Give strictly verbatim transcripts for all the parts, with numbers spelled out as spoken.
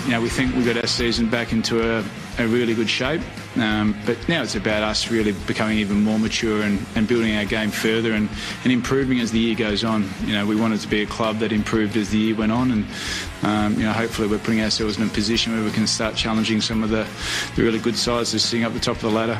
you know, we think we got our season back into a, a really good shape. Um, but now it's about us really becoming even more mature and, and building our game further and, and improving as the year goes on. You know, we wanted to be a club that improved as the year went on, and um, you know, hopefully we're putting ourselves in a position where we can start challenging some of the, the really good sides that's sitting up the top of the ladder.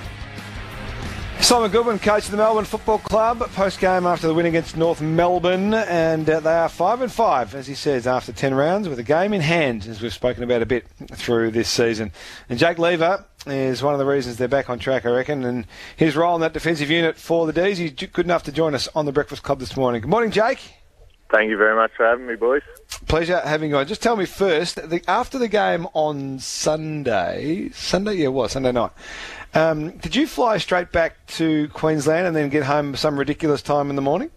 Simon Goodwin, coach of the Melbourne Football Club, post-game after the win against North Melbourne, and uh, they are five and five, as he says, after ten rounds, with a game in hand, as we've spoken about a bit through this season. And Jake Lever is one of the reasons they're back on track, I reckon, and his role in that defensive unit for the D's. He's good enough to join us on the Breakfast Club this morning. Good morning, Jake. Thank you very much for having me, boys. Pleasure having you on. Just tell me first, the, after the game on Sunday, Sunday, yeah, it was, Sunday night, Um, did you fly straight back to Queensland and then get home some ridiculous time in the morning?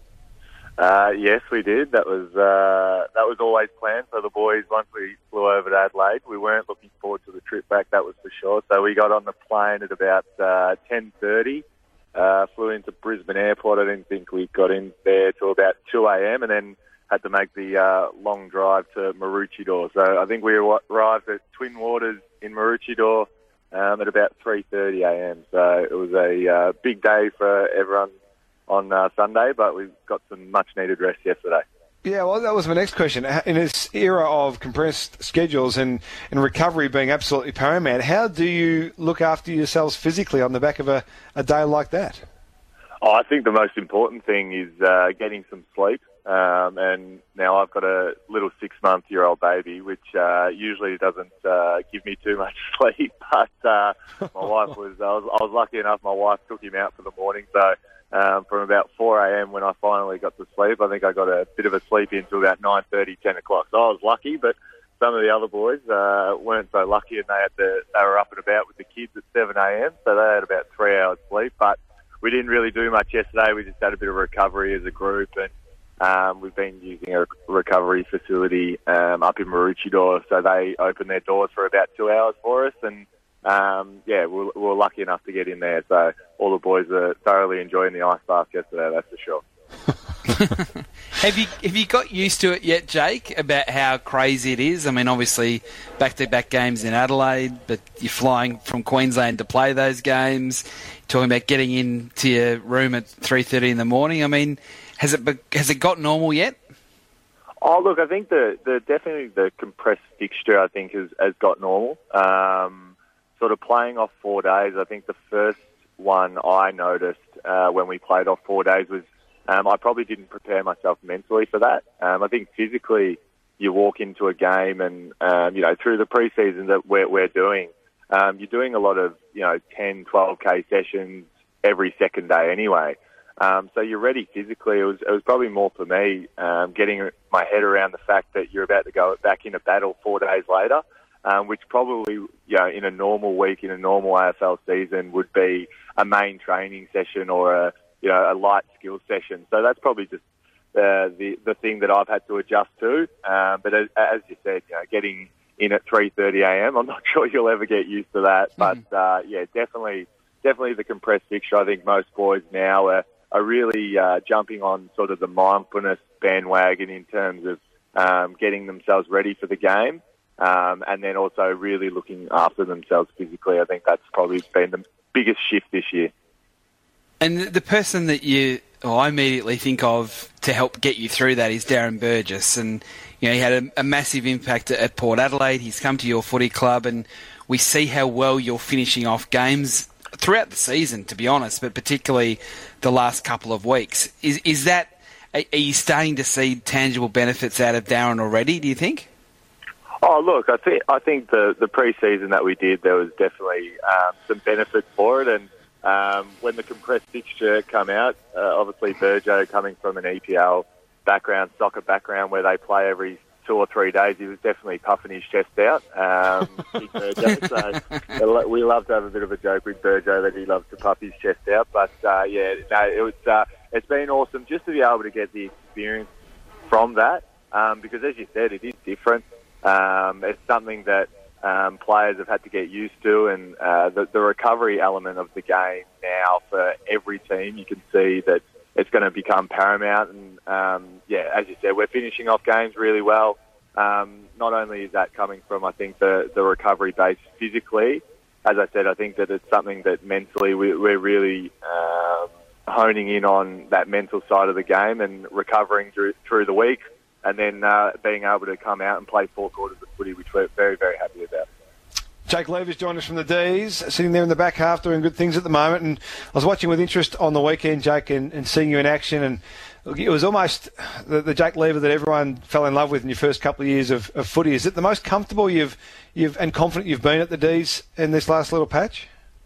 Uh, yes, we did. That was uh, that was always planned for the boys. Once we flew over to Adelaide, we weren't looking forward to the trip back, that was for sure. So we got on the plane at about uh, ten thirty, uh, flew into Brisbane Airport. I didn't think we got in there till about two a.m. and then had to make the uh, long drive to Maroochydore. So I think we arrived at Twin Waters in Maroochydore Um, at about three thirty a.m. So it was a uh, big day for everyone on uh, Sunday, but we've got some much-needed rest yesterday. Yeah, well, that was my next question. In this era of compressed schedules and, and recovery being absolutely paramount, how do you look after yourselves physically on the back of a, a day like that? Oh, I think the most important thing is uh, getting some sleep. Um, and now I've got a little six-month-year-old baby, which uh, usually doesn't uh, give me too much sleep. But uh, my wife was I, was, I was lucky enough. My wife took him out for the morning. So um, from about four a.m. when I finally got to sleep, I think I got a bit of a sleep into about nine thirty, ten o'clock. So I was lucky, but some of the other boys uh, weren't so lucky, and they had to, they were up and about with the kids at seven a.m. So they had about three hours sleep. But we didn't really do much yesterday. We just had a bit of recovery as a group, and Um, we've been using a recovery facility um, up in Maroochydore, so they opened their doors for about two hours for us, and um, yeah, we we're, we're lucky enough to get in there. So all the boys are thoroughly enjoying the ice bath yesterday, that's for sure. have you have you got used to it yet, Jake, about how crazy it is? I mean, obviously, back-to-back games in Adelaide, but you're flying from Queensland to play those games, talking about getting into your room at three thirty in the morning. I mean, Has it has it got normal yet? Oh, look, I think the, the definitely the compressed fixture, I think, has, has got normal. Um, sort of playing off four days, I think the first one I noticed uh, when we played off four days was um, I probably didn't prepare myself mentally for that. Um, I think physically you walk into a game and, um, you know, through the preseason that we're, we're doing, um, you're doing a lot of, you know, ten, twelve K sessions every second day anyway. Um, so you're ready physically. It was, it was probably more for me um, getting my head around the fact that you're about to go back in a battle four days later, um, which probably, you know, in a normal week, in a normal A F L season would be a main training session or a, you know, a light skills session. So that's probably just uh, the the thing that I've had to adjust to. Um, but as, as you said, you know, getting in at three thirty a.m., I'm not sure you'll ever get used to that. Mm-hmm. But uh, yeah, definitely, definitely the compressed fixture. I think most boys now are. are really uh, jumping on sort of the mindfulness bandwagon in terms of um, getting themselves ready for the game um, and then also really looking after themselves physically. I think that's probably been the biggest shift this year. And the person that you, oh, I immediately think of to help get you through that is Darren Burgess. And, you know, he had a, a massive impact at Port Adelaide. He's come to your footy club and we see how well you're finishing off games throughout the season, to be honest, but particularly the last couple of weeks. Is is that, are you starting to see tangible benefits out of Darren already, do you think? Oh, look, I think I think the, the pre-season that we did, there was definitely um, some benefits for it. And um, when the compressed fixture come out, uh, obviously Burjo coming from an E P L background, soccer background, where they play every two or three days, he was definitely puffing his chest out. Um, big Burjo, so we love to have a bit of a joke with Burjo that he loves to puff his chest out. But uh, yeah, no, it was uh, it's been awesome just to be able to get the experience from that um, because, as you said, it is different. Um, it's something that um, players have had to get used to, and uh, the, the recovery element of the game now for every team, you can see that it's going to become paramount. And um, yeah, as you said, we're finishing off games really well. um, not only is that coming from, I think, the, the recovery base physically, as I said, I think that it's something that mentally we, we're really um, honing in on that mental side of the game and recovering through, through the week, and then uh, being able to come out and play four quarters of footy, which we're very, very happy about. Jake Lever's joined us from the D's, sitting there in the back half doing good things at the moment. And I was watching with interest on the weekend, Jake, and, and seeing you in action. And it was almost the, the Jake Lever that everyone fell in love with in your first couple of years of, of footy. Is it the most comfortable you've you've and confident you've been at the D's in this last little patch?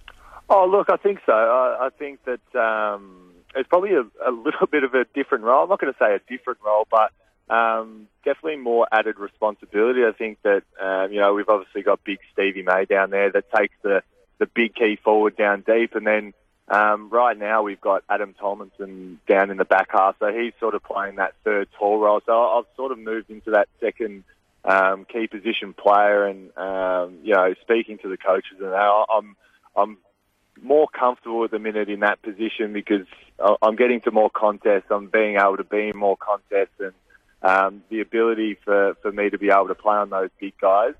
Oh, look, I think so. I, I think that um, it's probably a, a little bit of a different role. I'm not going to say a different role, but Um, definitely more added responsibility. I think that, um, you know, we've obviously got big Stevie May down there that takes the, the big key forward down deep. And then um, right now we've got Adam Tomlinson down in the back half. So he's sort of playing that third tall role. So I've sort of moved into that second um, key position player. And, um, you know, speaking to the coaches and that, I'm, I'm more comfortable at the minute in that position because I'm getting to more contests. I'm being able to be in more contests and Um, the ability for, for me to be able to play on those big guys.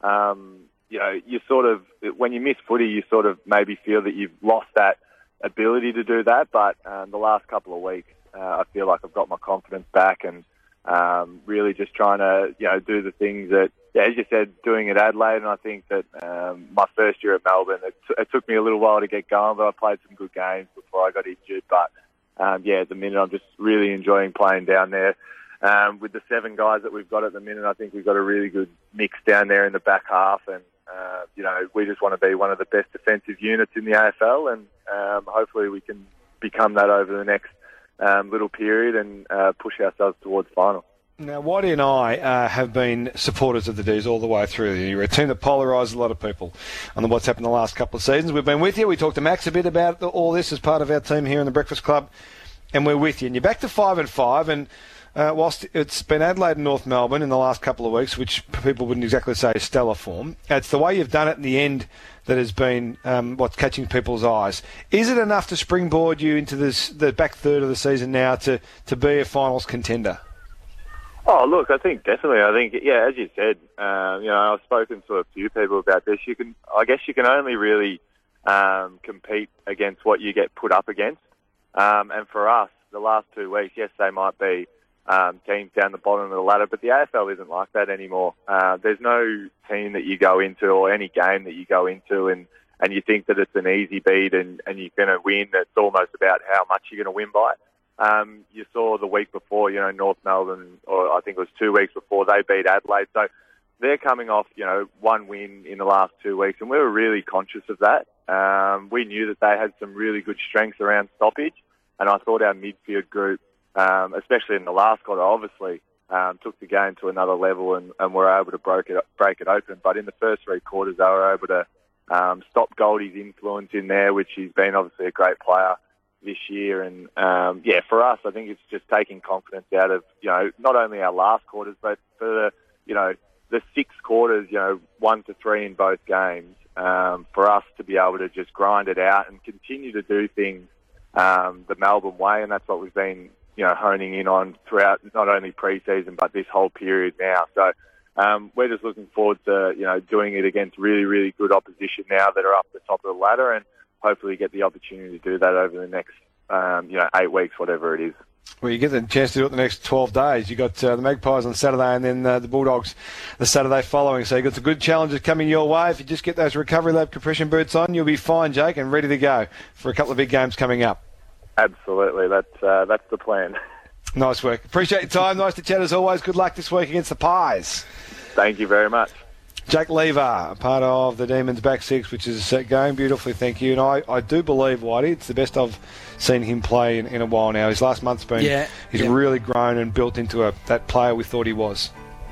Um, you know, you sort of, when you miss footy, you sort of maybe feel that you've lost that ability to do that. But um, the last couple of weeks, uh, I feel like I've got my confidence back and um, really just trying to, you know, do the things that, yeah, as you said, doing at Adelaide. And I think that um, my first year at Melbourne, it, t- it took me a little while to get going, but I played some good games before I got injured. But um, yeah, at the minute, I'm just really enjoying playing down there. Um, with the seven guys that we've got at the minute, I think we've got a really good mix down there in the back half. And, uh, you know, we just want to be one of the best defensive units in the A F L. And um, hopefully we can become that over the next um, little period and uh, push ourselves towards final. Now, Whitey and I uh, have been supporters of the D's all the way through. You're a team that polarised a lot of people on what's happened the last couple of seasons. We've been with you. We talked to Max a bit about all this as part of our team here in the Breakfast Club. And we're with you. And you're back to five and five. And Uh, whilst it's been Adelaide and North Melbourne in the last couple of weeks, which people wouldn't exactly say is stellar form, it's the way you've done it in the end that has been um, what's catching people's eyes. Is it enough to springboard you into this the back third of the season now to, to be a finals contender? Oh, look, I think definitely. I think, yeah, as you said, um, you know, I've spoken to a few people about this. You can, I guess, you can only really um, compete against what you get put up against. Um, and for us, the last two weeks, yes, they might be Um, teams down the bottom of the ladder, but the A F L isn't like that anymore. Uh, there's no team that you go into or any game that you go into and, and you think that it's an easy beat and, and you're going to win. It's almost about how much you're going to win by. Um, you saw the week before, you know, North Melbourne, or I think it was two weeks before, they beat Adelaide. So they're coming off, you know, one win in the last two weeks, and we were really conscious of that. Um, we knew that they had some really good strengths around stoppage, and I thought our midfield group, Um, especially in the last quarter, obviously, um, took the game to another level and, and were able to break it break it open. But in the first three quarters, they were able to um, stop Goldie's influence in there, which he's been obviously a great player this year. And, um, yeah, for us, I think it's just taking confidence out of, you know, not only our last quarters, but for the, you know, the six quarters, you know, one to three in both games, um, for us to be able to just grind it out and continue to do things um, the Melbourne way. And that's what we've been, you know, honing in on throughout not only pre-season but this whole period now. So um, we're just looking forward to, you know, doing it against really, really good opposition now that are up the top of the ladder and hopefully get the opportunity to do that over the next, um, you know, eight weeks, whatever it is. Well, you get the chance to do it the next twelve days. You've got uh, the Magpies on Saturday and then uh, the Bulldogs the Saturday following. So you've got some good challenges coming your way. If you just get those Recovery Lab compression boots on, you'll be fine, Jake, and ready to go for a couple of big games coming up. Absolutely. That's uh, that's the plan. Nice work. Appreciate your time. Nice to chat as always. Good luck this week against the Pies. Thank you very much. Jake Lever, part of the Demons back six, which is going beautifully, thank you. And I, I do believe, Whitey, it's the best I've seen him play in, in a while now. His last month's been, yeah, he's yeah. really grown and built into a, that player we thought he was.